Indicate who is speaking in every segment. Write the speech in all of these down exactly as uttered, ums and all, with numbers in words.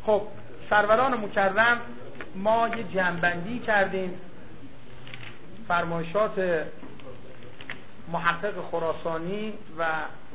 Speaker 1: خب سروران مکرم ما یه جمع‌بندی کردیم فرمایشات محقق خراسانی و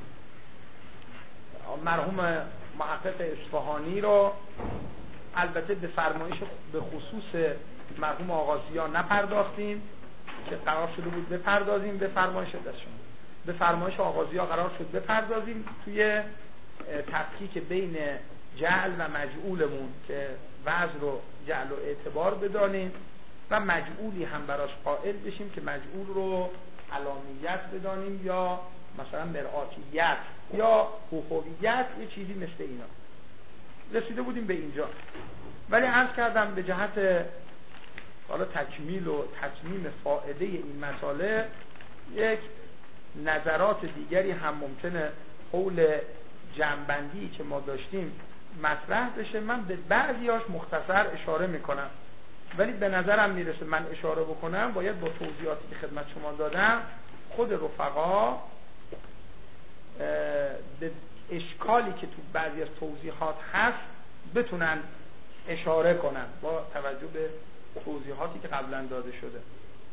Speaker 1: مرحوم محقق اصفهانی رو، البته به فرمایش به خصوص مرحوم آغازیان نپرداختیم که قرار شده بود بپردازیم به فرمایش دستشون، به فرمایش آغازیان قرار شد بپردازیم توی تفکیک بین جعل و مجعولمون که وضع رو جعل و اعتبار بدانیم و مجعولی هم براش قائل بشیم که مجعول رو علامیت بدانیم یا مثلا مرآتیت یا حقوقیت، یه چیزی مثل اینا. رسیده بودیم به اینجا، ولی عرض کردم به جهت حالا تکمیل و تتمیم فائده این مسئله یک نظرات دیگری هم ممکنه حول جمع‌بندی که ما داشتیم مطرح بشه. من به بعضیاش مختصر اشاره میکنم، ولی به نظرم میرسه من اشاره بکنم باید با توضیحاتی که خدمت شما دادم خود رفقا به اشکالی که تو بعضی از توضیحات هست بتونن اشاره کنن با توجه به توضیحاتی که قبلا داده شده.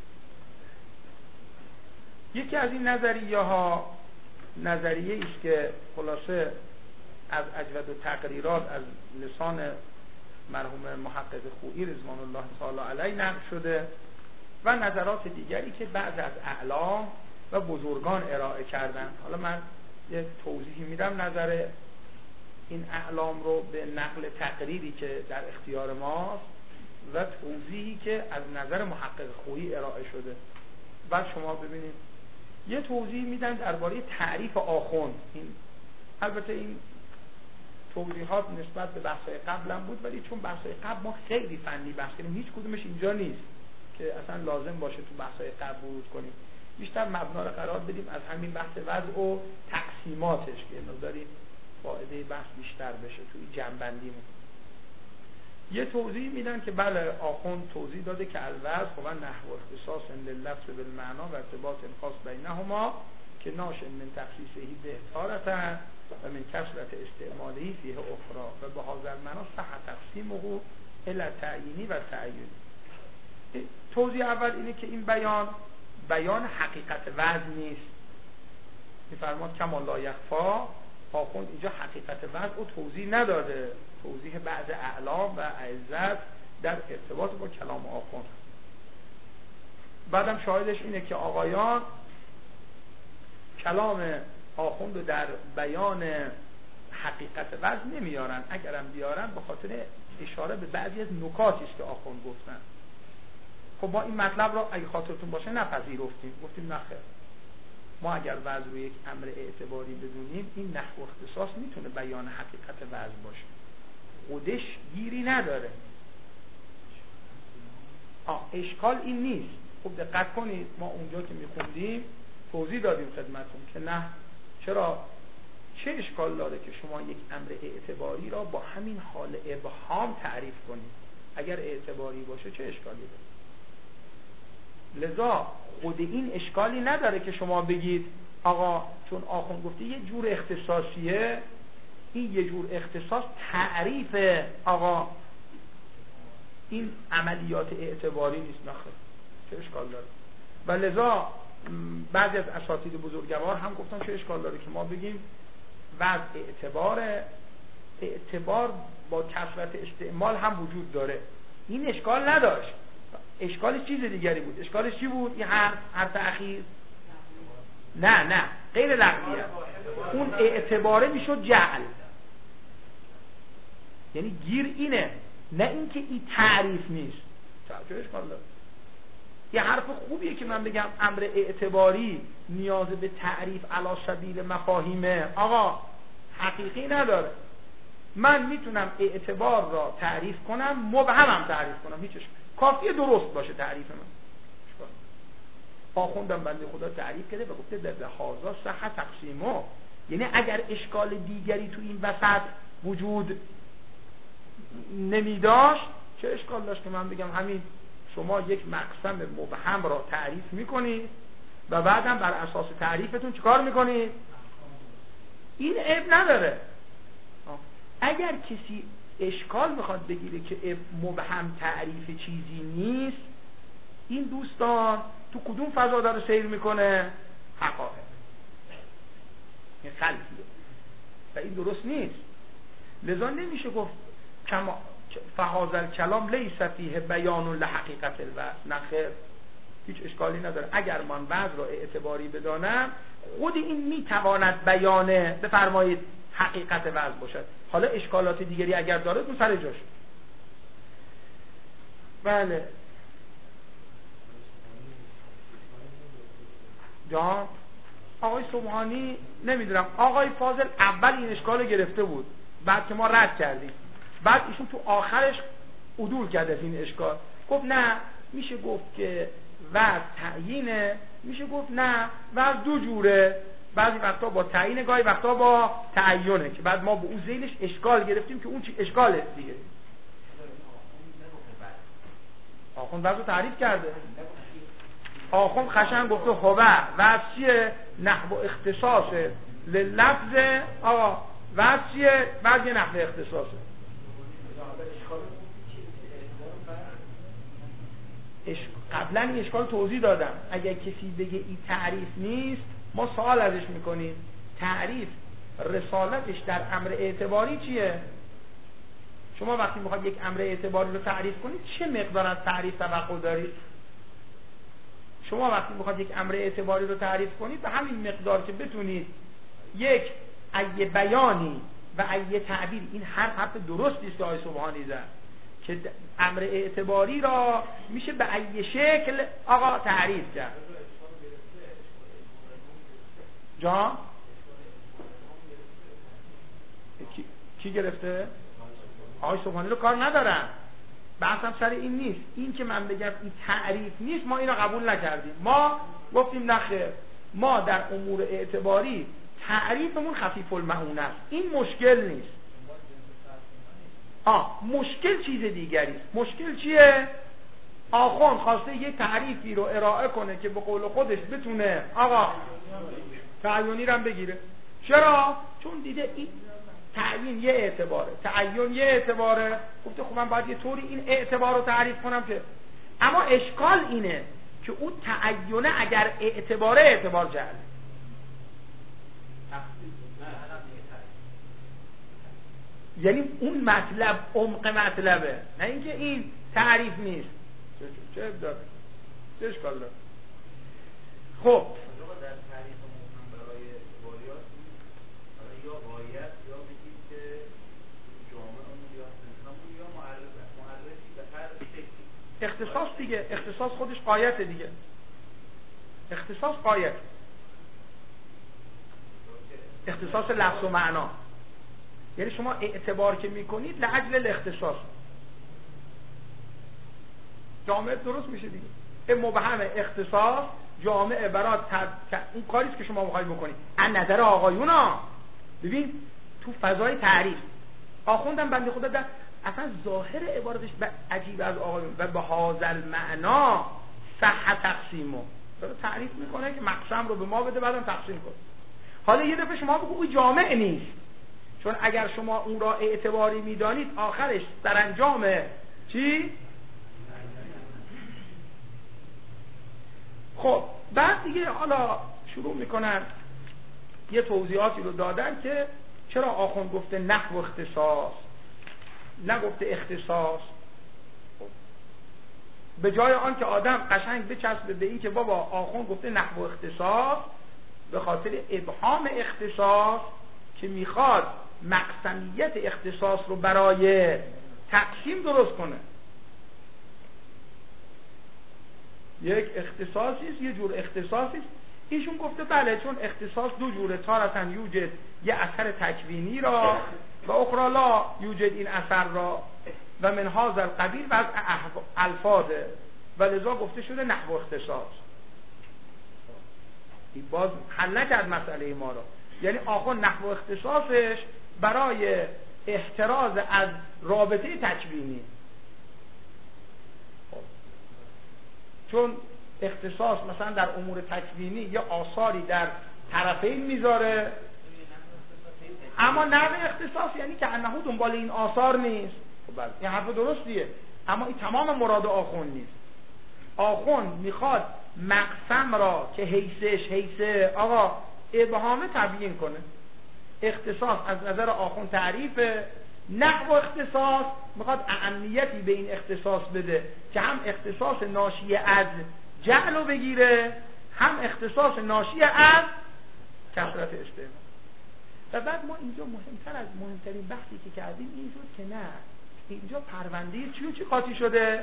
Speaker 1: یکی از این نظریه ها نظریه ایست که خلاصه از اجود و تقریرات از لسان مرحوم محقق خویی رضوان الله تعالی علیه نقل شده و نظرات دیگری که بعض از اعلام و بزرگان ارائه کردن. حالا من یک توضیحی میدم نظر این اعلام رو به نقل تقریری که در اختیار ماست و توضیحی که از نظر محقق خویی ارائه شده. بعد شما ببینید یه توضیح میدن درباره تعریف آخوند. این البته این توضیحات نسبت به بحث‌های قبلم بود، ولی چون بحث‌های قبل ما خیلی فنی بحث کردیم هیچ کدومش اینجا نیست که اصلا لازم باشه تو بحث‌های قبل ورود کنیم. بیشتر مبنا رو قرار بدیم از همین بحث وضع و تقسیماتش که مقداری فایده بحث بیشتر بشه توی جمع‌بندیمون. یه توضیح میدن که بله آخوند توضیح داده که الوضع و نحو اختصاص لللفظ بالمعنا و ارتباط خاص بینهما که ناشئ من تخصیصه بهتارتن و من کثرت استعماله فیه اخرى و به هذا المعنی صح تقسیمه الی تعیینی و تعیینی. توضیح اول اینه که این بیان بیان حقیقت وضع نیست. میفرماد کما لا یخفا، آخوند اینجا حقیقت وضع رو توضیح نداده، توضیح بعض اعلام و اعزت در ارتباط با کلام آخوند. بعدم شاهدش اینه که آقایان کلام آخوند رو در بیان حقیقت وضع نمیارن، اگرم بیارن به خاطر اشاره به بعضی از نکاتی است که آخوند گفتن. خب ما این مطلب رو اگه خاطرتون باشه نپذیرفتیم، گفتیم نخیر، ما اگر وضع رو یک امر اعتباری بدونیم این نحو اختصاص میتونه بیان حقیقت وضع باشه، خودش گیری نداره. آه اشکال این نیست. خب دقت کنید ما اونجا که میخوندیم توضیح دادیم خدمتون که نه، چرا چه اشکال داره که شما یک امر اعتباری را با همین حال ابهام تعریف کنید؟ اگر اعتباری باشه چه اشکالی داره؟ لذا خود این اشکالی نداره که شما بگید آقا چون آخوند گفته یه جور اختصاصیه، این یه جور اختصاص تعریف آقا این عملیات اعتباری نیست. نخیر، چه اشکال داره؟ و لذا بعضی از اساتید بزرگوار هم گفتن چه اشکال داره که ما بگیم وضع اعتبار اعتبار با کثرت استعمال هم وجود داره. این اشکال نداشت، اشکالش چیز دیگری بود. اشکالش چی بود؟ این حرف حرف اخیر نه نه غیر لغویه، اون اعتباره میشد جعل، یعنی گیر اینه، نه اینکه این تعریف نیست. چه اشکال داره؟ یه حرف خوبیه که من بگم امر اعتباری نیاز به تعریف علی سبیل مفاهیمه. آقا حقیقی نداره، من میتونم اعتبار را تعریف کنم، مبهمم تعریف کنم، هیچ اشکالی، کافیه درست باشه تعریف من. آخوندم بنده خدا تعریف کرده و گفته در هازا صح تقسیمه، یعنی اگر اشکال دیگری تو این وسط وجود نمی داشت چه اشکال داشت که من بگم همین شما یک مقسم مبهم را تعریف میکنید و بعدم بر اساس تعریفتون چیکار میکنید؟ این عیب نداره. اگر کسی اشکال میخواد بگیره که مبهم تعریف چیزی نیست، این دوستان تو کدوم فضا داره سیر میکنه؟ حقایق. این خلطیه و این درست نیست. لذا نمیشه گفت کما فهذا الکلام لیس فیه بیان لحقیقت الوضع. نه خیر، هیچ اشکالی نداره. اگر من وضع را اعتباری بدانم، خود این میتواند بیانه بفرمایید حقیقت وضع باشد. حالا اشکالات دیگری اگر داره اون سر جاش. بله جان آقای سبحانی نمیدونم، آقای فاضل اول این اشکال گرفته بود، بعد که ما رد کردیم، بعد ایشون تو آخرش عدول کرده از این اشکال، گفت نه میشه گفت که وضع تعیینه، میشه گفت نه وضع دو جوره، بعضی وقتا با تعیین، گاهی وقتا با تعینه، که بعد ما به اون ذیلش اشکال گرفتیم که اون چی اشکاله دیگه. آخوند وضع رو تعریف کرده، آخوند خشن گفته هوه وضع چیه؟ نحو اختصاصه للفظ. آقا وضع چیه؟ وضع یه نحو اختصاصه. قبلا این اشکال توضیح دادم. اگر کسی بگه این تعریف نیست، ما سوال ازش میکنیم تعریف رسالتش در امر اعتباری چیه؟ شما وقتی میخواد یک امر اعتباری رو تعریف کنید، چه مقدار از تعریف توقع دارید؟ شما وقتی میخواد یک امر اعتباری رو تعریف کنید، به همین مقدار که بتونید یک ای بیانی و ای تعبیر، این هر حرف درستی است که آقای سبحانی زد که امر اعتباری را میشه به ای شکل آقا تعریف کرد. جان کی, کی گرفته؟ آقای سبحانی رو کار ندارم، بحثم سر این نیست. این که من بگم این تعریف نیست، ما این رو قبول نکردیم. ما گفتیم نخیر، ما در امور اعتباری تعریفمون خفیف المعونه است، این مشکل نیست. آه مشکل چیز دیگری است. مشکل چیه؟ آخوند خواسته یه تعریفی رو ارائه کنه که به قول خودش بتونه آقا تعیینی رو هم بگیره. چرا؟ چون دیده این تعیین یه اعتباره، تعیین یه اعتباره، گفته خب من باید یه طوری این اعتبار رو تعریف کنم که. اما اشکال اینه که اون تعیینه اگر اعتباره اعتبار جهل، یعنی اون مطلب عمق مطلبه، نه اینکه این تعریف نیست. چه چه داره؟ چه اشکال داره؟ خب
Speaker 2: در تعریف مهم برای واریات یا غایت یا بگید که جامعه‌مون یا انسانمون یا معرف معرفی به هر شکلی.
Speaker 1: اختصاص دیگه، اختصاص خودش غایت دیگه. اختصاص غایت، اختصاص لفظ و معنا. یعنی شما اعتبار که میکنید لعجل الاختصاص، جامعه درست میشه دیگه. این مبهم اختصاص جامعه برای تد... این کاریست که شما میخواید بکنید. از نظر آقایونا ببین تو فضای تعریف آخوندم بنده خدا در اصلا ظاهر عبارتش عجیب از آقایون و به هذا المعنا صح تقسیمو داره تعریف میکنه که مقسم رو به ما بده بعدم تقسیم کن. حالا یه دفعه شما بگو اون جامع نیست، چون اگر شما اون را اعتباری میدانید آخرش سرانجام چی؟ خب بعد دیگه حالا شروع میکنن یه توضیحاتی رو دادن که چرا آخوند گفته نحو اختصاص نگفته اختصاص. به جای آن که آدم قشنگ بچسبه به این که بابا آخوند گفته نحو اختصاص به خاطر ابهام اختصاص که میخواد مقسمیت اختصاص رو برای تقسیم درست کنه. یک اختصاصی است، یه جور اختصاصی است. ایشون گفته بله، چون اختصاص دو جوره، تارتن یوجد یه اثر تکوینی را و اخرى لا یوجد این اثر را و من هذا القبیل وضع الفاظه و لذا گفته شده نحو اختصاص. این باز حل نکرد مسئله ما را. یعنی آخوند نحو اختصاصش برای احتراز از رابطه تکوینی، چون اختصاص مثلا در امور تکوینی یا آثاری در طرفین میذاره، اما نحو اختصاص یعنی که انه دنبال این آثار نیست. خب بله این حرف درستیه، اما این تمام مراد آخوند نیست. آخوند میخواد مقسم را که حیثش حیث آقا ابهامه تبیین کنه. اختصاص از نظر آخوند تعریفه، نحو اختصاص میخواد اهمیتی به این اختصاص بده که هم اختصاص ناشی از جهل رو بگیره، هم اختصاص ناشی از کثرت استعمال. و بعد ما اینجا مهمتر از مهمترین بحثی که کردیم این شد که نه، اینجا پرونده چی و چی قاطی شده؟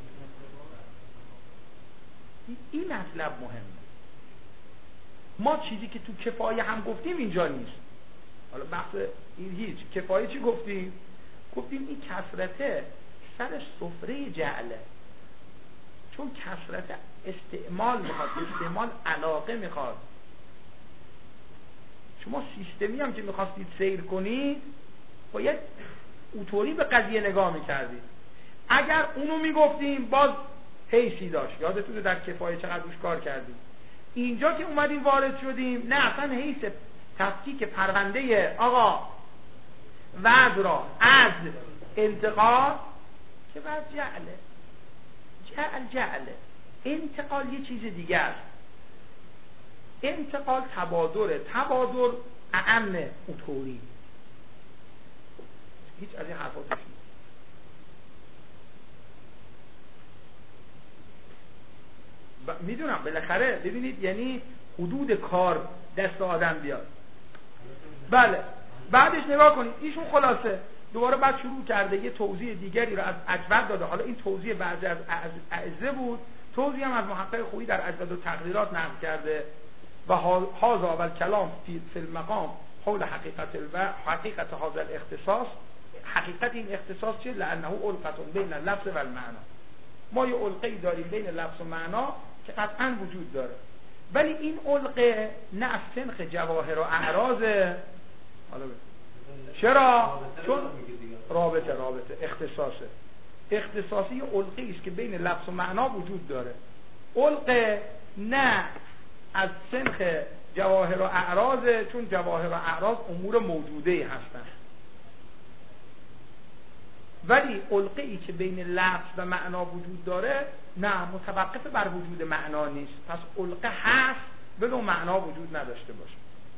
Speaker 1: این مطلب مهمه. ما چیزی که تو کفایه هم گفتیم اینجا نیست. حالا بحث این هیچ کفایه چی گفتیم؟ گفتیم این کثرته سر سفره جعله، چون کثرت استعمال میخواد، استعمال علاقه میخواد. شما سیستمی هم که میخواستید سیر کنید باید اوتوری به قضیه نگاه میکردید. اگر اونو میگفتیم باز حیثی داشت، یادتونه در کفایه چقدر روش کار کردیم. اینجا که اومدیم وارد شدیم نه، اصلا حیث تفکیک پرونده آقا وضع را از انتقال که بعد جعله جعل جعله انتقال یه چیز دیگه است. انتقال تبادره، تبادر اعم اوتوری، هیچ از این حرفاتش نیست. میدونم بالاخره ببینید یعنی حدود کار دست آدم بیاد. بله بعدش نگاه کنید ایشون خلاصه دوباره بعد شروع کرده یه توضیح دیگری رو از اجود داده. حالا این توضیح بعضی از اعزه بود، توضیح هم از محقق خویی در اجود و تقریرات نقل کرده. و هذا اول کلام فی المقام حول حقیقت الب حقیقت هذا الاختصاص. حقیقت این اختصاص چیه؟ لانه علقه بین اللفظ و المعنا. ما یه علقه‌ای داریم بین لفظ و معنا که قطعا وجود داره، ولی این علقه نه از سنخ جواهر و اعراضه. حالا چرا؟ چون رابطه رابطه اختصاصه. اختصاصی علقه‌ای است که بین لفظ و معنا وجود داره. علقه نه از سنخ جواهر و اعراضه، چون جواهر و اعراض امور موجوده هستن. ولی علقه‌ای که بین لفظ و معنا وجود داره نه، متوقف بر وجود معنا نیست. پس علقه هست ولو معنا وجود نداشته باشه.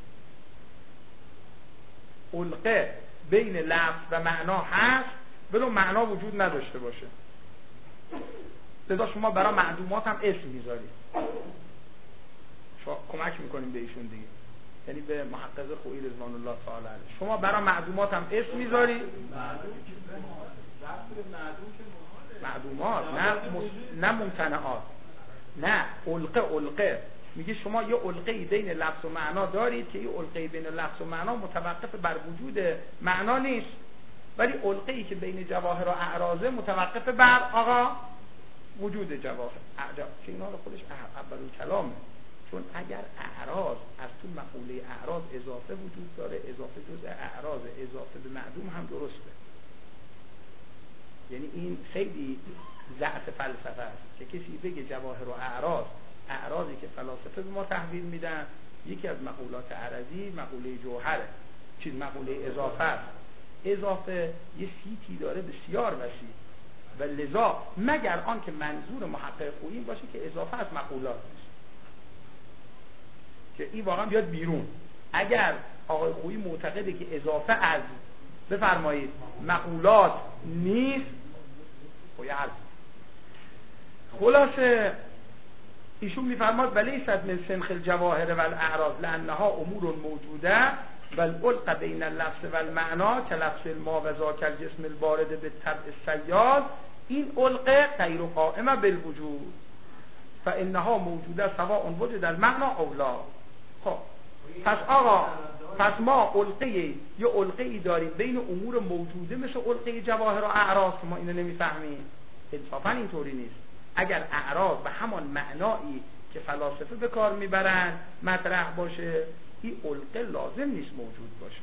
Speaker 1: علقه بین لفظ و معنا هست ولو معنا وجود نداشته باشه. لذا شما برای معدومات هم اسم میذارید، شما کمک میکنیم به ایشون دیگه، یعنی به محقق خویی رضوان الله تعالی علیه. شما برای معدومات هم اسم میذارید. معدومات نه مس... نه ممتنعات، نه علقه علقه میگه شما یه علقه‌ای بین لفظ و معنا دارید که یه علقه‌ای بین لفظ و معنا متوقف بر وجود معنا نیست، ولی علقه‌ای که بین جواهر و اعراضه متوقف بر آقا وجود جواهر اعراض، که اینا رو خودش اولین کلامه. چون اگر اعراض از تو مقوله اعراض اضافه وجود داره، اضافه جزء اعراض، اضافه به معدوم هم درسته. یعنی این خیلی ضعف فلسفه است که کسی بگه جواهر و اعراض، اعراضی که فلاسفه به ما تحویل میدن یکی از مقولات عرضی مقوله جوهره، چیز مقوله اضافه است. اضافه یه سیتی داره بسیار وسیع و لذا مگر آن که منظور محقق خویی باشه که اضافه از مقولات نیست، که این واقعا بیاد بیرون. اگر آقای خویی معتقده که اضافه از بفرمایید مقولات نیست، خب یه حرف. خلاصه ایشون میفرماد ولی صد من سنخ الجواهر و الاعراض لانها امور موجوده و العلق بین اللفظ و المعنا کلفظ الماء و ذاک الجسم البارد بالطبع السیال. این علقه غیر قائمه بالوجود فانها موجوده سواء وجد المعنا او لا. خب پس آقا پس ما علقه یه علقه ای داریم بین امور موجوده مثل علقه جواهر و اعراض که ما اینو نمیفهمیم. انصافا اینطوری نیست. اگر اعراض به همان معنایی که فلاسفه به کار میبرن مطرح باشه، این علقه لازم نیست موجود باشه،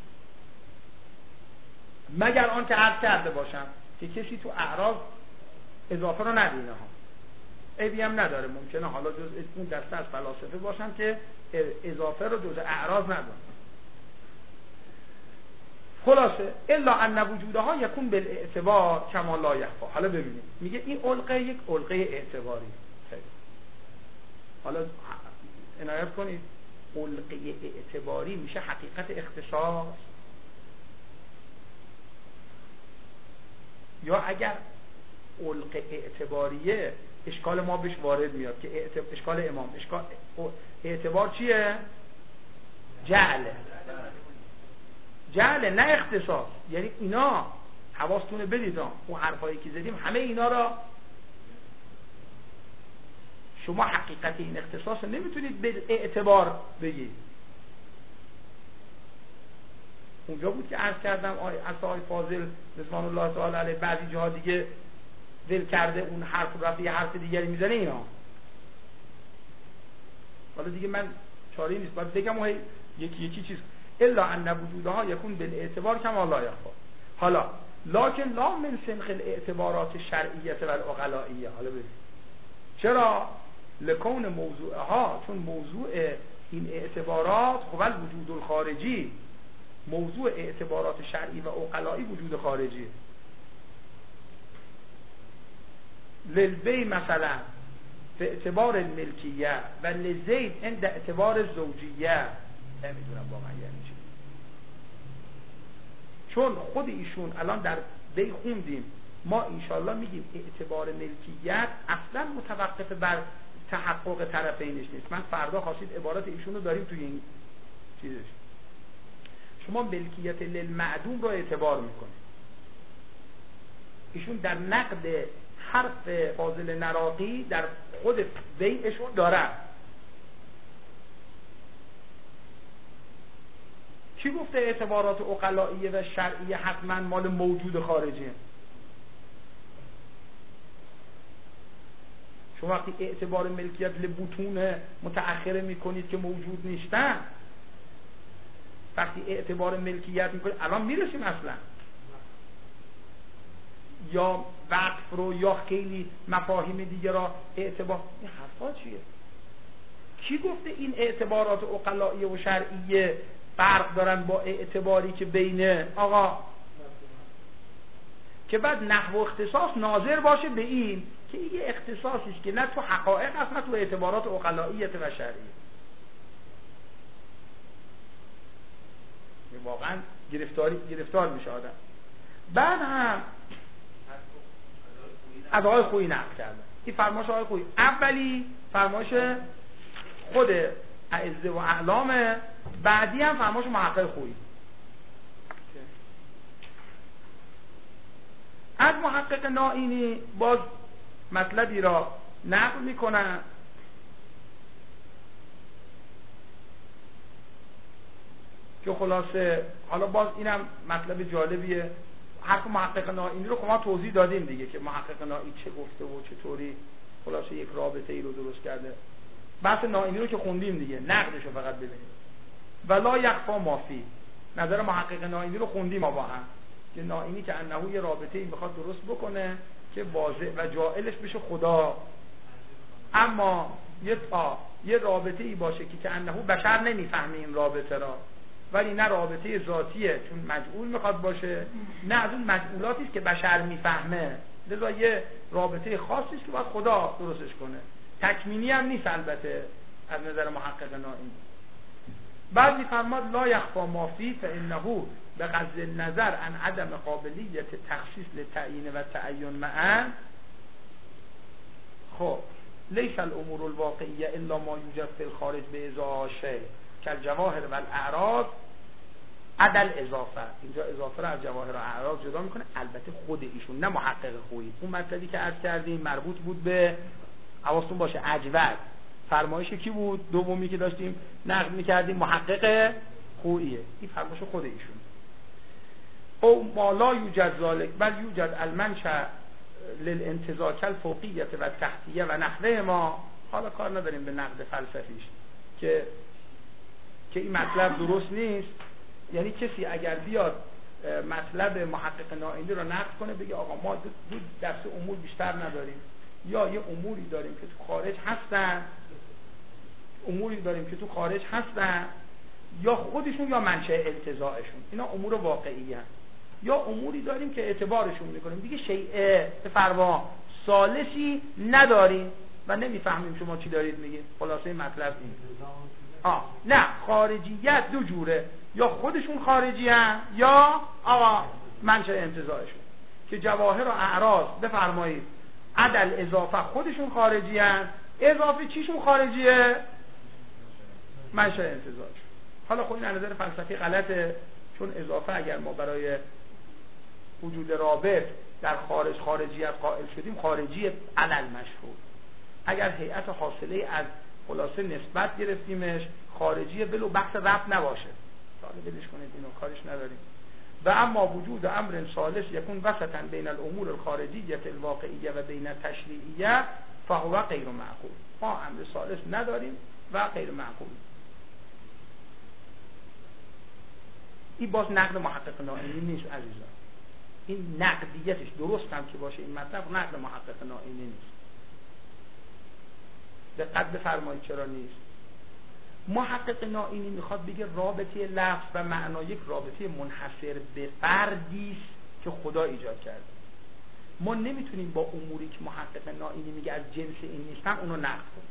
Speaker 1: مگر آن که عرض کرده باشم که کسی تو اعراض اضافه رو ندینه ها، عیبی هم نداره. ممکنه حالا جز اون دسته از فلاسفه باشن که اضافه رو جز اعراض ندونن. خلاصه الا ان وجودها یکون بالاعتبار کما لا یخفی. حالا ببینید میگه این علقه یک علقه اعتباری. حالا عنایت کنید، علقه اعتباری میشه حقیقت اختصاص، یا اگر علقه اعتباریه اشکال ما بهش وارد میاد که اعتبار، اشکال امام، اشکال اعتبار چیه؟ جعله، جعله نه اختصاص. یعنی اینا حواستون بدید اون حرفایی که زدیم همه اینا را شما حقیقت این اختصاص رو نمیتونید به اعتبار بگید. اونجا بود که عرض کردم آی اصحای فاضل رضوان الله تعالی علیه بعضی جاها دیگه ول کرده اون حرف رو رفته یه حرف دیگری میزنه اینا. حالا دیگه من چاره نیست باید بگم اون یکی یکی چیز الا ان وجودها یکون بالاعتبار کما لا یخفی. حالا لکن لا من سنخ الاعتبارات الشرعیه و العقلائیه. حالا ببین چرا؟ لکون موضوعها، چون موضوع این اعتبارات هو الوجود الخارجی، موضوع اعتبارات شرعی و عقلایی وجود خارجی. للبی مثلا به اعتبار الملکیه و لزید عند اعتبار زوجیه. نمیدونم واقعا یعنی چی، چون خود ایشون الان در بی خوندیم ما انشالله میگیم اعتبار ملکیت اصلا متوقف بر تحقق طرفینش نیست. من فردا خواستید عبارت ایشون رو داریم توی این چیزش. شما ملکیت للمعدوم رو اعتبار میکنید. ایشون در نقد حرف فاضل نراقی در خود بیعشون داره. کی گفته اعتبارات عقلائیه و شرعیه حتما مال موجود خارجیه؟ شما وقتی اعتبار ملکیت لبطون متأخره میکنید که موجود نیستن، وقتی اعتبار ملکیت میکنید الان میرسیم اصلا یا وقف رو یا خیلی مفاهیم دیگه را اعتبار، این حرفا چیه؟ کی گفته این اعتبارات عقلائیه و شرعیه فرق دارن با اعتباری که بین آقا که بعد نحو اختصاص ناظر باشه به این که این اختصاصیش که نه تو حقایق هست نه تو اعتبارات عقلائیه و شرعیه. واقعا گرفتاری گرفتار میشه آدم. بعد هم از آقای خویی نقل کردن. این فرمایش آقای خویی اولی فرمایش خود اعزه و اعلامه، بعدی هم فرمایش محقق خویی. از محقق نائینی باز مطلبی را نقل میکنن که خلاصه حالا باز اینم مطلب جالبیه. حرف محقق نائینی رو خب ما توضیح دادیم دیگه که محقق نائینی چه گفته و چطوری خلاصه یک رابطه ای رو درست کرده. بحث نائینی رو که خوندیم دیگه، نقدش رو فقط ببینیم. ولا یخفا ما فی، نظر محقق نائینی رو خوندیم ما با هم که نائینی که انه یه رابطه ای میخواد درست بکنه که واضح و جائلش بشه خدا، اما یه تا یه رابطه ای باشه که که انه بشر نمیفهمه این رابطه را، ولی نه رابطه ذاتیه چون مجعول میخواد باشه، نه از اون مجعولاتی است که بشر میفهمه، لذا یه رابطه خاصی است که باید خدا درستش کنه. تکمینی هم نیست البته از نظر محقق نائینی. بعد میفرماد لا یخفا ما فی فانه بغض النظر عن عدم قابلیت تخصیص لتعیین و تعین معا. خب لیس الامور الواقعیه الا ما یوجد فی الخارج باذا شیء کالجواهر و الاعراض عدل اضافه. اینجا اضافه رو از جواهر و اعراض جدا میکنه، البته خود ایشون نه محقق خویی. اون مطلبی که عرض کردیم مربوط بود به حواستون باشه اجود. فرمایش کی بود؟ دومی که داشتیم نقد میکردیم محقق خوییه. این فرمایش خود ایشون. او ما لا یوجد ذالک بل یوجد المنشأ للانتزاع الفوقیه و تحتیه و نحوه ما. حالا کار نداریم به نقد فلسفیش که که این مطلب درست نیست. یعنی کسی اگر بیاد مطلب محقق نائینی رو نقد کنه بگه آقا ما دو دست امور بیشتر نداریم، یا یه اموری داریم که تو خارج هستن، اموری داریم که تو خارج هستن یا خودشون یا منشأ التزاعشون. اینا امور واقعی هست. یا اموری داریم که اعتبارشون میکنیم دیگه، شیء فرما ثالثی نداریم و نمیفهمیم شما چی دارید میگید. خلاصه مطلب این. آه نه، خارجیت دو جوره، یا خودشون خارجی هن یا آقا منشأ انتزاعشون، که جواهر و اعراض بفرمایید عدل اضافه خودشون خارجی هن، اضافه چیشون خارجیه؟ منشأ انتزاعشون. حالا خب این از نظر فلسفی غلطه، چون اضافه اگر ما برای وجود رابط در خارج خارجیت قائل شدیم، خارجی علل مشهور. اگر هیئت حاصله از خلاصه نسبت گرفتیمش، خارجی بلو بحث رفت نباشه، ساله بلش کنید، اینو کارش نداریم. و اما وجود امر ثالث یکون وسطا بین الامور الخارجیه الواقعیه و بین التشریعیه فهو غیر معقول. ما امر ثالث نداریم و غیر معقول. این باز نقد محقق نائینی نیست عزیزان. این نقدیتش درست هم که باشه این مطلب، نقد محقق نائینی نیست. دقت بفرمایید چرا نیست. محقق نائینی میخواد بگه رابطه لفظ و معنا یک رابطه منحصر به فردی است که خدا ایجاد کرده. ما نمیتونیم با اموری که محقق نائینی میگه از جنس این نیستن اونو نقد کنیم.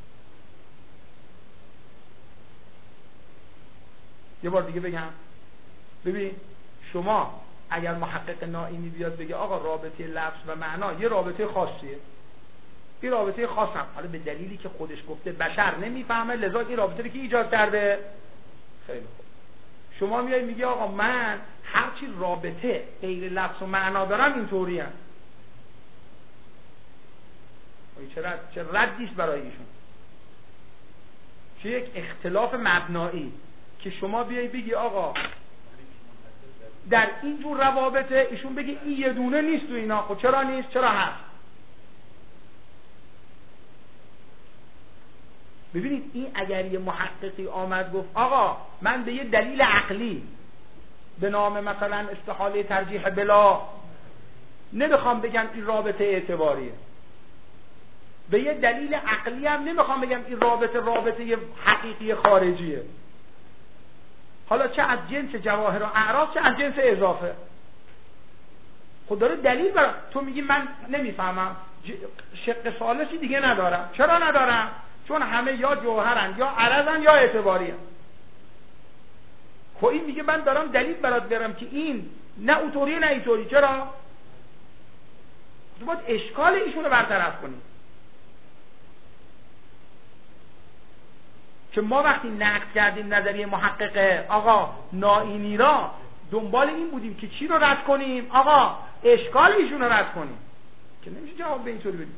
Speaker 1: یه بار دیگه بگم، ببین شما اگر محقق نائینی بیاد بگه آقا رابطه لفظ و معنا یه رابطه خاصیه، این رابطه خاص هم حالا به دلیلی که خودش گفته بشر نمیفهمه، لذا این رابطه رو که ایجاد کرده. خیلی خوب، شما میای میگه آقا من هرچی رابطه غیر لفظ و معنا دارم اینطوری هم. چه رد چه ردیست برای ایشون، چه یک اختلاف مبنایی که شما بیای بگی آقا در این جور روابطه ایشون بگی این یه دونه نیست تو اینا. خب چرا نیست؟ چرا هست؟ ببینید این اگر یه محققی آمد گفت آقا من به یه دلیل عقلی به نام مثلا استحاله ترجیح بلا نمیخوام بگم این رابطه اعتباریه، به یه دلیل عقلی هم نمیخوام بگم این رابطه رابطه حقیقی خارجیه، حالا چه از جنس جواهر و اعراض چه از جنس اضافه، خود داره دلیل برای تو میگی من نمیفهمم شق ثالثی دیگه ندارم. چرا ندارم؟ چون همه یا جوهرن یا عرضن یا اعتباریه. خب این میگه من دارم دلیل برات بیارم که این نه اوتوریه نه ایتوری. چرا؟ تو باید اشکال ایشونو برطرف کنی. که ما وقتی نقد کردیم نظریه محقق آقا نائینی را دنبال این بودیم که چی رو رد کنیم؟ آقا اشکال ایشون رو رد کنیم، که نمیشه جواب به اینطوری بدیم.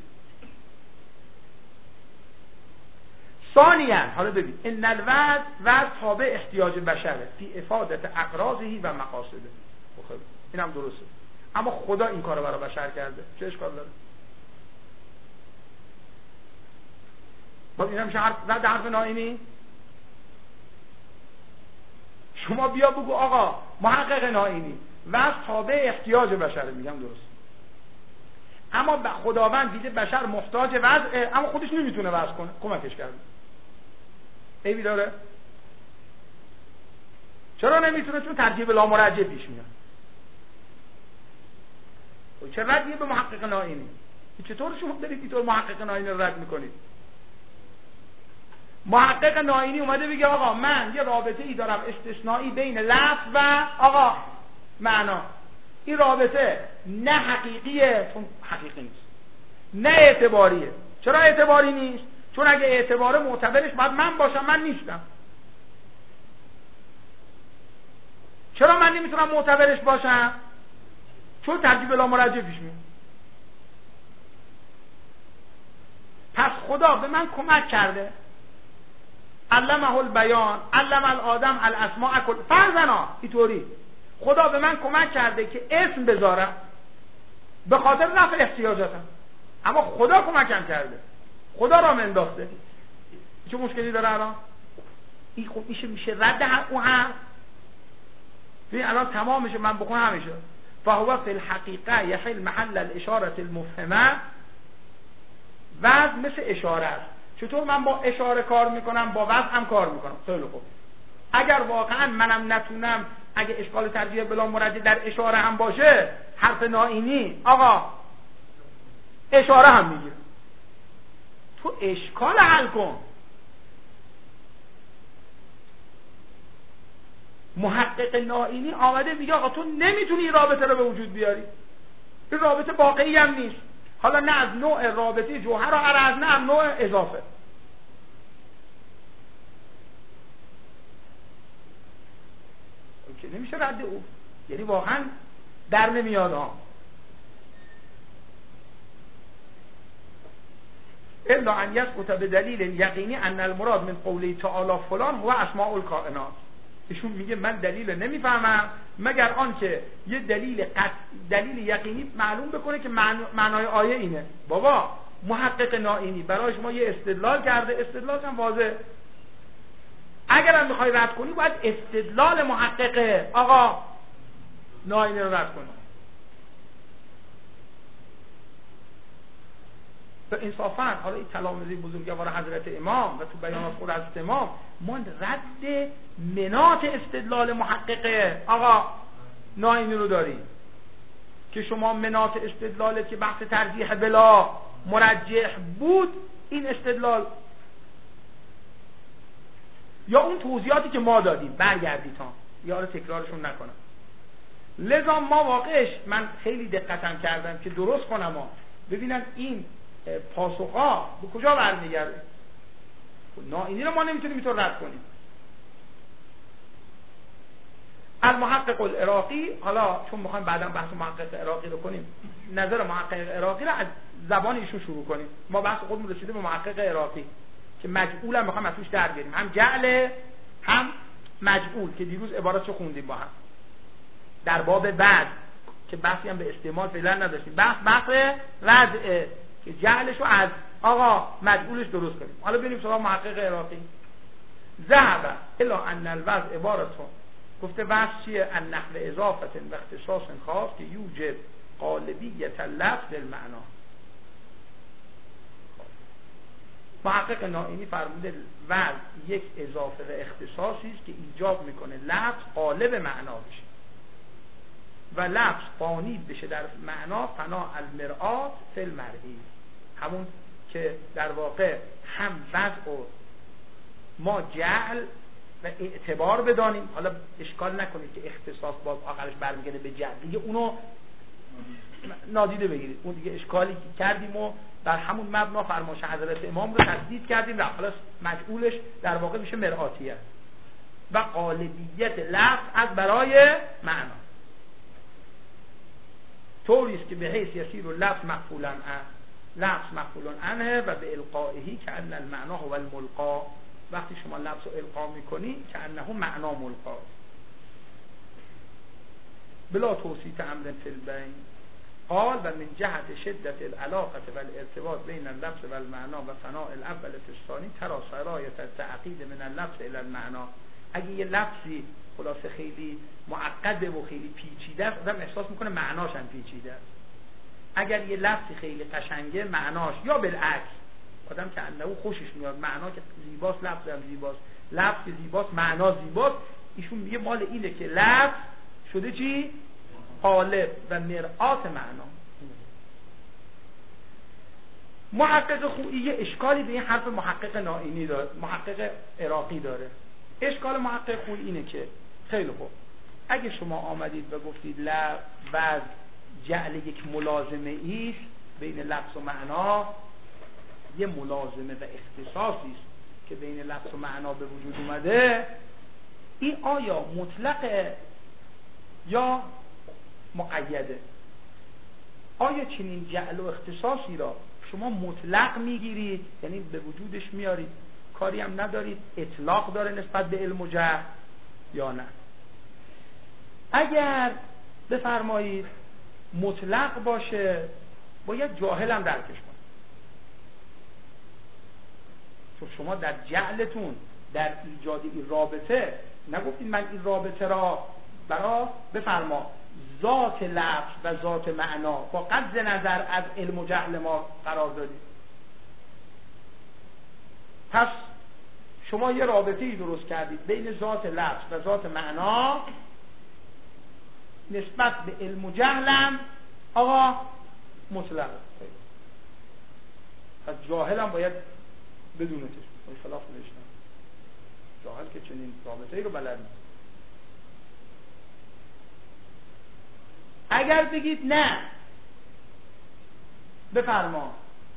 Speaker 1: ثانیاً حالا ببین ان الوضع وضع تابع احتیاج بشره فی افادت اقراضه و مقاصده. خب اینم درسته، اما خدا این کارو برای بشر کرده، چه اشکال داره؟ باز این هم میشه حرف زد حرف نائینی. شما بیا بگو آقا محقق نائینی وضع تابع احتیاج بشره، میگم درست، اما خداوند دیده بشر محتاج وضعه اما خودش نمیتونه وضع کنه، کمکش کرده. عیبی داره؟ چرا نمیتونه؟ چون ترکیب لامرجع پیش میاد. چه ردیه به محقق نائینی؟ چطور شما دارید اینطور محقق نائینی رو رد میکنید؟ محقق نائینی اومده بگه آقا من یه رابطه ای دارم استثنایی بین لفظ و آقا معنا، این رابطه نه حقیقیه، چون حقیقی نیست، نه اعتباریه. چرا اعتباری نیست؟ چون اگه اعتباره معتبرش باید من باشم، من نیستم. چرا من نمیتونم معتبرش باشم؟ چون ترکیب لامرجع پیش میاد. پس خدا به من کمک کرده، علمه البیان، علم الآدم الاسماء کل فرزنا، اینطوری خدا به من کمک کرده که اسم بذارم به خاطر رفع احتیاجاتم، اما خدا کمکم کرده، خدا را انداخته. چه مشکلی داره الان؟ این خب میشه میشه رد اون هم. ببین الان تمام میشه، من بکنم همیشه فهو فی الحقیقه یحل محل الاشاره المفهمه. وضع مثل اشاره است. چطور من با اشاره کار میکنم با وضع هم کار میکنم؟ خیلی خوب. اگر واقعا منم نتونم، اگه اشکال ترجیح بلا مرجع در اشاره هم باشه، حرف نائینی آقا اشاره هم میگیره، تو اشکال حل کن. محقق نائینی آمده میگه آقا تو نمیتونی این رابطه رو به وجود بیاری، این رابطه واقعی هم نیست، حالا نه از نوع رابطه جوهر و عرض، نه از نوع اضافه. که نمیشه رد او، یعنی واقعا در نمیاد ها. الا ان یثبت بدلیل یقینی ان المراد من قوله تعالی فلان هو اسماء الکائنات. ایشون میگه من دلیل نمیفهمم مگر آنکه یه دلیل قط... دلیل یقینی معلوم بکنه که معنای آیه اینه. بابا محقق نائینی برای شما یه استدلال کرده، استدلالش هم واضح. اگر هم میخوای رد کنی باید استدلال محقق آقا نائینی رو رد کنی. به انصافا حالا این تلامذه بزرگوار حضرت امام و تو بیانات خود حضرت امام ما رد مناط استدلال محقق آقا نائینی رو داریم که شما مناط استدلالت که بحث ترجیح بلا مرجح بود، این استدلال یا اون توضیحاتی که ما دادیم برگردید ها، یارو تکرارشون نکنم. لذا ما واقعش من خیلی دقتم کردم که درست کنم ها، ببینم این پاسخها به کجا برمیگرده. نائینی رو ما نمیتونیم اینطور رد کنیم. المحقق العراقی، حالا چون میخوایم بعدا بحث محقق عراقی رو کنیم، نظر محقق عراقی رو از زبان ایشون شروع کنیم. ما بحث خودمون رسیده به محقق عراقی که مجعول هم میخوایم از توش در بیاریم، هم جعل هم مجعول که دیروز عبارتشو خوندیم با هم در باب بعد که بحثی هم به استعمال فعلا نداشتیم. بحث بحث رد که جعلشو از آقا مجعولش درست کنیم. حالا بریم سراغ محقق عراقی. ذهب الی ان الوضع عبارتون گفته وضع چیه؟ ان نحو اضافت و اختصاص خاص که یوجب غالبیت اللفظ بالمعنا. محقق نائینی فرموده وضع یک اضافه و اختصاصی است که ایجاب میکنه لفظ غالب معنا بشه و لفظ فانی بشه در معنا، فنا المرآت فی المرئی، همون که در واقع هم وضع و ما جعل و اعتبار بدانیم. حالا اشکال نکنید که اختصاص باز آخرش برمیگرده به جعل، دیگه اونو نادیده بگیرید، اون دیگه اشکالی که کردیم و در همون مبنا فرمایش حضرت امام رو تسدید کردیم و خلاص مجعولش در واقع میشه مرآتیه و غالبیت لفظ از برای معنا، طوری است که به حیث یسیر لفظ مقفولا عنه، لفظ مقفولا عنه و به القائه که ان المعنا هو الملقا. وقتی شما لفظ رو القا میکنی که انه معنا ملقا بلا توسیط امر فی البین. قال و من جهت شدت العلاقه و الارتباط بین اللفظ و المعنا و فناء الاول فی الثانی ترى سرایت التعقید من اللفظ الى المعنا. اگه یه لفظی خلاصه خیلی معقده و خیلی پیچیده است، آدم احساس میکنه معناش هم پیچیده است. اگر یه لفظی خیلی قشنگه معناش، یا بالعکس آدم که انه خوشش میاد، معنا که زیباست لفظ هم زیباست، لفظ که زیباست معنا زیباست. ایشون میگه مال اینه که لفظ شده چی؟ قالب و مرآت معنا. محقق خویی یه اشکالی به این حرف محقق نائینی داره، محقق عراقی داره. اشکال محقق خویی اینه که خیلی خوب، اگه شما آمدید و گفتید لفظ و جعل یک ملازمه ایست بین لفظ و معنا، یه ملازمه و اختصاصی است که بین لفظ و معنا به وجود اومده، این آیا مطلقه یا مقیده؟ آیا چنین جعل و اختصاصی را شما مطلق میگیرید، یعنی به وجودش میارید، کاری هم ندارید، اطلاق داره نسبت به علم و جهل، یا نه؟ اگر بفرمایید مطلق باشه باید جاهل هم درکش کنید، چون شما در جعلتون در ایجاد این رابطه نگفتید من این رابطه را برای بفرما ذات لفظ و ذات معنا با قطع نظر از علم و جهل ما قرار دادید. پس شما یه رابطه‌ای درست کردید بین ذات لفظ و ذات معنا، نسبت به علم و جهلم آقا مطلق. پس جاهلم باید بدونتش، باید خلاف نوشتن. جاهل که چنین رابطه‌ای رو بلد نیست. اگر بگید نه بفرما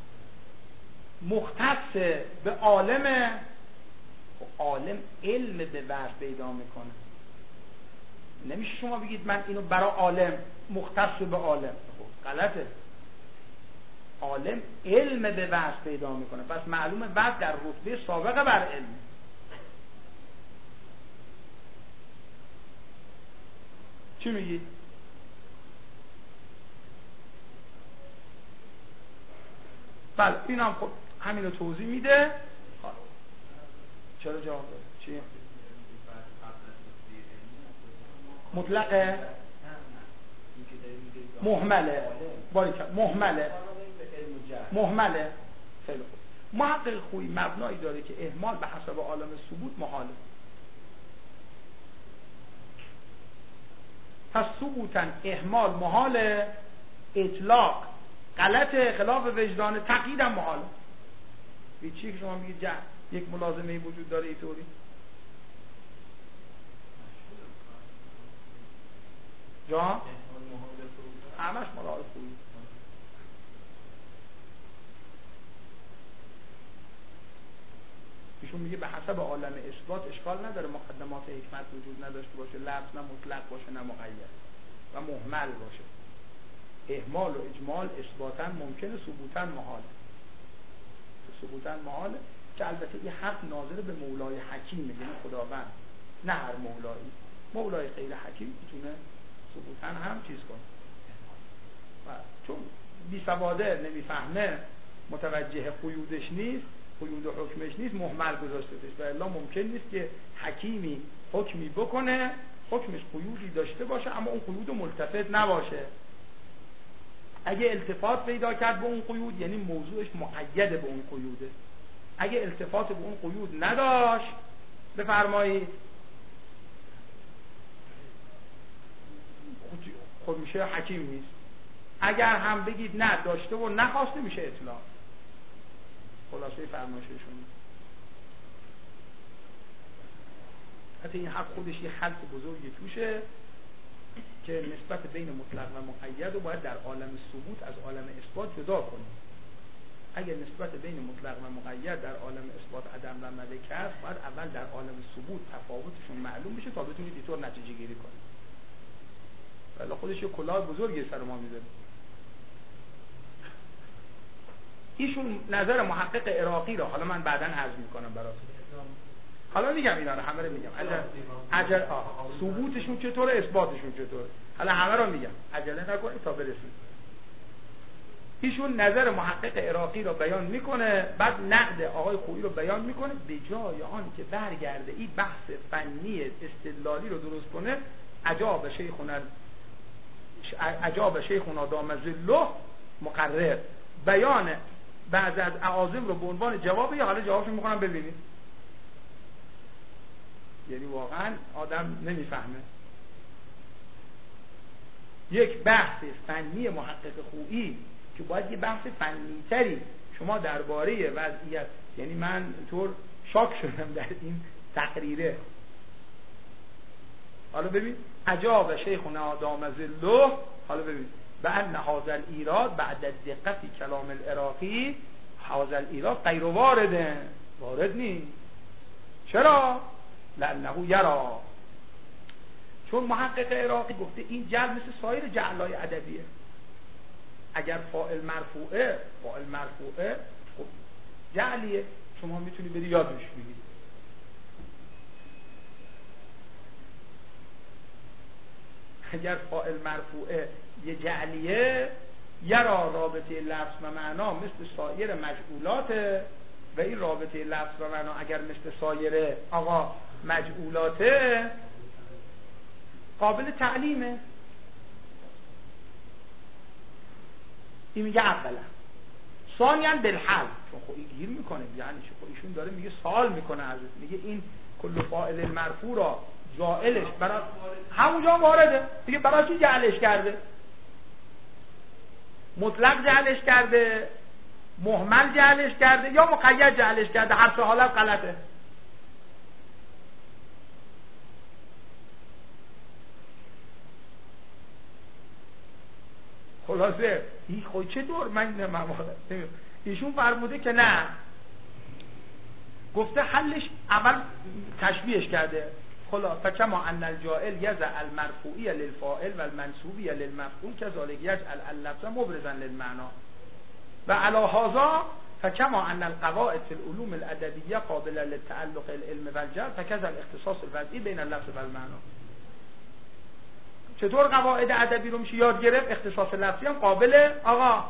Speaker 1: مختص به عالم، عالم علم به وجه پیدا میکنه. نمیشه شما بگید من اینو برای عالم مختص به عالم، خب غلطه. عالم علم به وجه پیدا میکنه، پس معلومه وجه در رتبه سابقه بر علم. چی میگید؟ بله این هم خب همین رو توضیح میده. چرا جواب داره؟ چی؟ مطلقه؟ محمله باریکه محمله محمله خیلی خوب. محقق خویی مبنایی داره که اهمال به حسب عالم ثبوت محاله. پس ثبوتاً اهمال محاله، اطلاق غلط، خلاف وجدان، تقیید هم محاله. به چی که شما میگید جه یک ملازمه وجود داره اینطوری؟ جا؟ همش ملازمه خویی. ایشون میگه به حسب عالم اثبات اشکال نداره مقدمات حکمت وجود نداشته باشه، لفظ نه مطلق باشه نه مقید و محمل باشه. اهمال و اجمال اثباتاً ممکنه، ثبوتاً محال. ثبوتاً محال که البته این حق ناظر به مولای حکیمه، یعنی خداوند، نه هر مولایی. مولای غیر حکیم میتونه ثبوتاً هم چیز کنه. و چون بی سواده نمیفهمه، متوجه قیودش نیست، قیود و حکمش نیست، محمل گذاشتهش. و الا ممکن نیست که حکیمی حکمی بکنه حکمش قیودی داشته باشه اما اون قیود ملتفت نباشه. اگه التفات پیدا کرد به اون قیود یعنی موضوعش مقید به اون قیوده. اگه التفات به اون قیود نداشت بفرمایید خود میشه حکیم نیست. اگر هم بگید نه داشته و نخواسته میشه اطلاق. خلاصه فرمایششون. حتی این حق خودش یه خلط بزرگی توشه که نسبت بین مطلق و مقید رو باید در عالم ثبوت از عالم اثبات جدا کنیم. اگر نسبت بین مطلق و مقید در عالم اثبات عدم و ملکه است، باید اول در عالم ثبوت تفاوتشون معلوم بشه تا بتونید اینطور نتیجه گیری کنید. ولی خودش یه کلاه بزرگی سر ما میذاره. ایشون نظر محقق عراقی رو حالا من بعداً عرض میکنم براتون. حالا میگم اینا رو همه رو میگم. اجل اجل ثبوتشون چطوره، اثباتشون چطوره. حالا همه رو میگم. عجله نکنید تا برسید. ایشون نظر محقق عراقی رو بیان میکنه، بعد نقد آقای خویی رو بیان میکنه، به جای آن که برگرده این بحث فنی استدلالی رو درست کنه، عجاب شیخنا عجاب شیخنا دام ظله مقرر بیان بعض از اعاظم رو به عنوان جواب، یا حالا جوابشون میکنم ببینید. یعنی واقعا آدم نمیفهمه. یک بحث فنی محقق خویی که باید یه بحث فنی تری شما درباره وضعیت، یعنی من طور شاک شدم در این تقریره. حالا ببین عجاب شیخنا دام ظله، حالا ببین بأن هذا الایراد بعد دقت کلام العراقی هذا الایراد غیر وارده، وارد نیست. چرا؟ لأنه یرا، چون محقق عراقی گفته این جعل مثل سایر جعلای ادبیه. اگر فاعل مرفوعه فاعل مرفوعه خب جعلیه، شما میتونی بری یادش بگیری. اگر فاعل مرفوعه یه جعلیه، یرا رابطه لفظ و معنا مثل سایر مجعولاته، و این رابطه لفظ و معنا اگر مثل سایر آقا مجعولاته قابل تعلیمه. این میگه اولا. ثانیاً بالحل، چون خب این گیر میکنه، یعنی چه؟ خب ایشون داره میگه سوال میکنه ازت، میگه این کل فاعل مرفوع را جاعلش برای همونجا وارده دیگه، برای چی جعلش کرده؟ مطلق جعلش کرده، مهمل جعلش کرده یا مقید جعلش کرده؟ هر سه حالت غلطه. خلاصه این خود چه دور من نمیم ایشون فرموده که نه، گفته حلش اول تشبیهش کرده. خلا فکما ان الجائل یضع المرفوعی للفاعل و المنصوبی للمفعول كذلك یجعل اللفظ مبرزا للمعنى و علی هذا فكما ان القواعد في العلوم الادبیه قابله للتعلق العلم والجهل فكذا الاختصاص الوضعی بین اللفظ و المعنى. چطور قواعد ادبی رو میشه یاد گرفت؟ اختصاص لفظی هم قابل آقا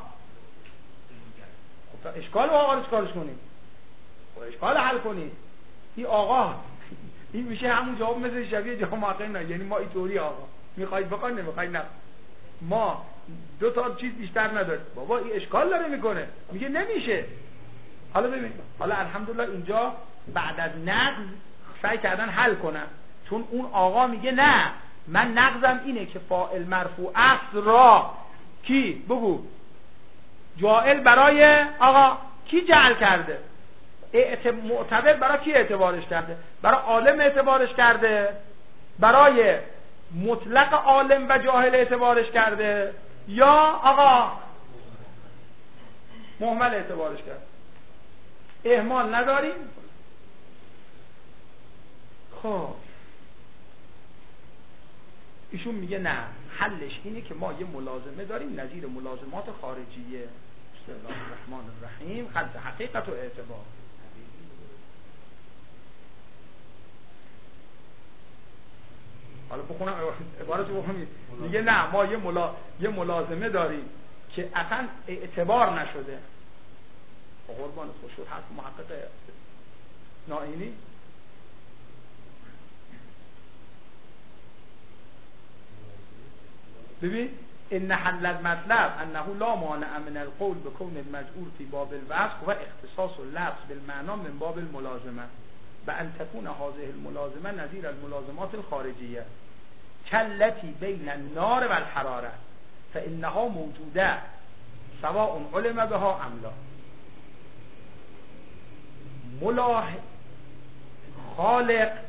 Speaker 1: خب اشکال آقا رو چیکارش کنیم؟ خب اشکال حل کنید. این آقا این میشه همون جواب مثل شبیه جواب معقل نه، یعنی ما اینطوری آقا میخواید بخواید نمیخواید نه، ما دو تا چیز بیشتر نداریم. بابا این اشکال داره میکنه، میگه نمیشه. حالا ببین، حالا الحمدلله اینجا بعد از نقض سعی کردن حل کنن، چون اون آقا میگه نه من نقضم اینه که فاعل مرفوع اصل را کی بگو جائل برای آقا کی جعل کرده؟ معتبر برای کی اعتبارش کرده؟ برای عالم اعتبارش کرده؟ برای مطلق عالم و جاهل اعتبارش کرده؟ یا آقا مهمل اعتبارش کرده؟ اهمال نداریم. خب ایشون میگه نه، حلش اینه که ما یه ملازمه داریم نظیر ملازمات خارجیه. بسم الله الرحمن الرحیم. خط حقیقت و اعتبار. حالا بخونم عبارتو بخونم. میگه نه ما یه ملا یه ملازمه داریم که اصلا اعتبار نشده. قربان خوشو حرف محقق نائینی. ببین ان حل المطلب انه لا مانع من القول بكون المجعول في باب الوصف و اختصاص اللفظ بالمعنى من باب الملازمه و ان تكون هذه الملازمه نظیر الملازمات الخارجیه كالتي بين النار والحراره فانها موجوده سواء علم بها ام لا. ملاح خالق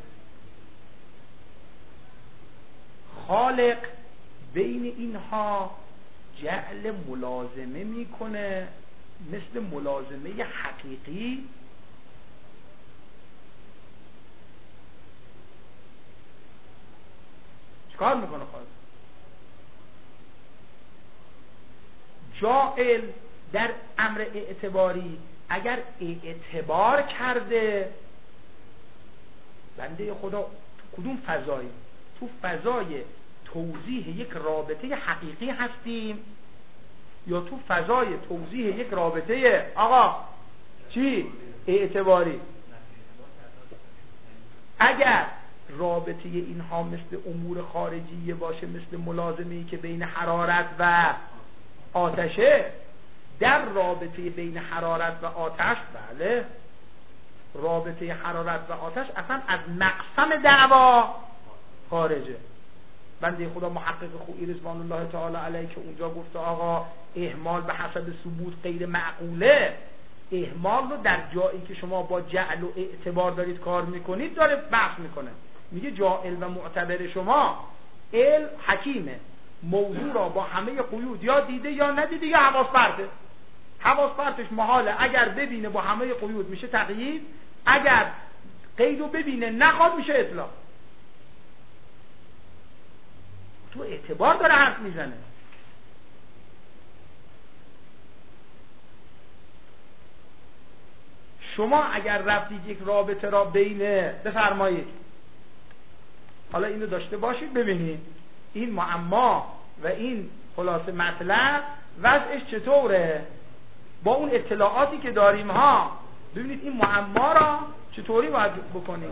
Speaker 1: خالق بین اینها جعل ملازمه میکنه مثل ملازمه حقیقی چکار میکنه خالق؟ جاعل در امر اعتباری اگر اعتبار کرده بنده خدا کدوم فضایی؟ تو فضای توضیح یک رابطه حقیقی هستیم یا تو فضای توضیح یک رابطه آقا چی؟ اعتباری. اگر رابطه اینها مثل امور خارجیه باشه، مثل ملازمه‌ای که بین حرارت و آتشه، در رابطه بین حرارت و آتش بله رابطه حرارت و آتش اصلا از مقسم دعوا خارجه. بنده خدا محقق خویی رضوان الله تعالی علیه که اونجا گفته آقا اهمال به حسب ثبوت غیر معقوله، اهمال رو در جایی که شما با جعل و اعتبار دارید کار میکنید داره بحث میکنه. میگه جاعل و معتبر شما علم حکیمه، موضوع را با همه قیود یا دیده یا ندیده یا حواس پرته. حواس پرتش محاله، اگر ببینه با همه قیود میشه تقیید، اگر قیدو ببینه نخواد میشه اطلاق. تو اعتبار داره حرف میزنه. شما اگر رفتید یک رابطه را بینه بفرمایید حالا اینو داشته باشید ببینید این معما و این خلاصه مطلب وضعش چطوره با اون اطلاعاتی که داریم ها، ببینید این معما را چطوری باید بکنید.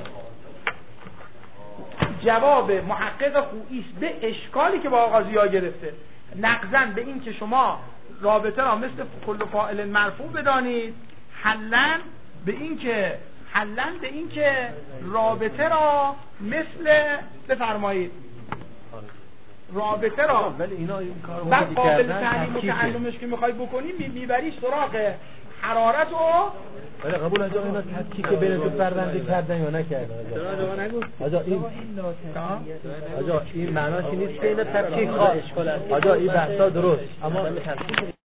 Speaker 1: جواب محقق خویی است به اشکالی که با آغازیا گرفته، نقضاً به این که شما رابطه را مثل کل فاعل مرفوع بدانید، حلن به این که حلن به این که رابطه را مثل بفرمایید رابطه را
Speaker 3: ولی اینا این کارو
Speaker 1: بعد قابل تعلیم و تعلمش که میخوای بکنی میبری سراغ حرارت و
Speaker 3: ولی قبول آجا اینا تفکیک بین دو پرونده کردن یا نکردن
Speaker 1: آجا نگو
Speaker 3: آجا این آجا این معناش نیست که اینا تفکیک خواه آجا این بحثا درست اما